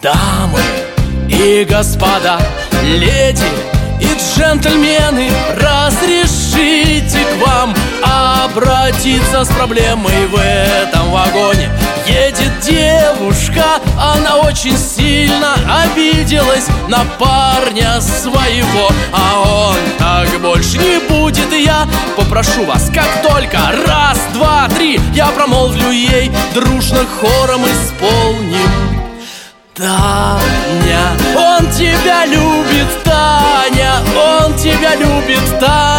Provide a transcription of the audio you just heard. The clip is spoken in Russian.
Дамы и господа, леди и джентльмены, разрешите к вам обратиться с проблемой. В этом вагоне едет девушка, она очень сильно обиделась на парня своего. А он: так больше не будет, и я попрошу вас, как только раз, два, три я промолвлю ей, дружно хором исполним: Таня, он тебя любит, Таня, он тебя любит, Таня.